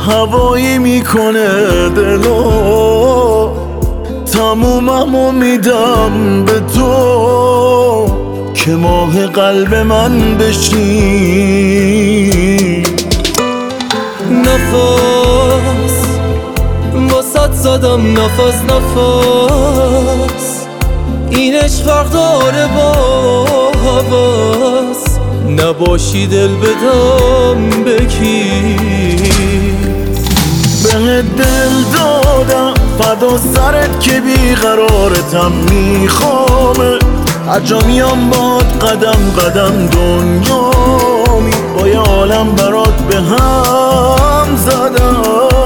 هوایی میکنه دلو، تموممو میدم به تو که ماه قلب من بشی. نفس واسط زدم، نفس نفس، این عشق فرق داره با هوس، نباشی دل بدم بکی. بهت دل دادم فدا سرت که بیقرارتم میخوامه، هر جا میام باد قدم قدم دنیامی، با یه عالم برات به هم زدم.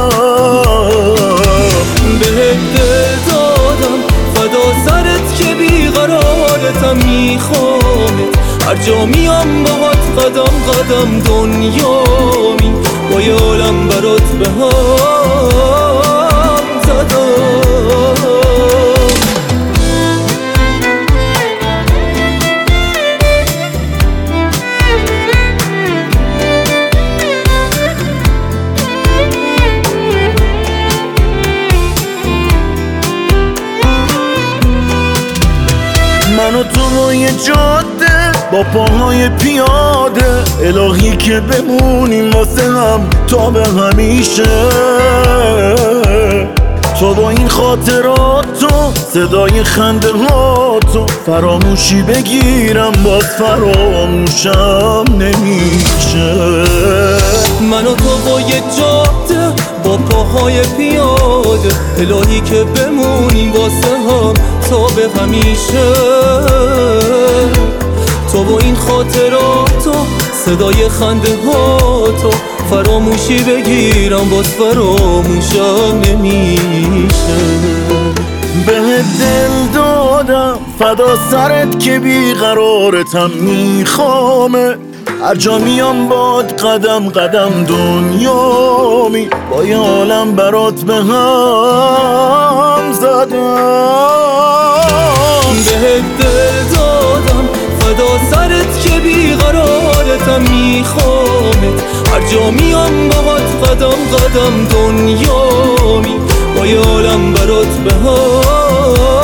بهت دل دادم فدا سرت که بیقرارتم میخوامت، هر جا میام باهات قدم قدم دنیامی، با یه عالم برات به هم زدم. من و تو روی جاده با پاهای پیاده، الهی که بمونیم واسه هم تا به همیشه. تو با این خاطراتو، صدای خنده هاتو، فراموشی بگیرم باز فراموشم نمیشه. من و تو با یه جاده با پاهای پیاده، الهی که بمونیم واسه هم تا به همیشه. تو با این خاطراتو، صدای خنده هاتو، فراموشی بگیرم باز فراموشم نمیشه. بهت دل دادم فدا سرت که بیقرارتم میخوامه، هر جا میام باد قدم قدم دنیامی، با یه عالم برات به هم زدم. بهت دل دادم فدا سرت که بیقرارتم میخوامت، هر جا میام باهات قدم قدم دنیامی، با یه عالم برات به هم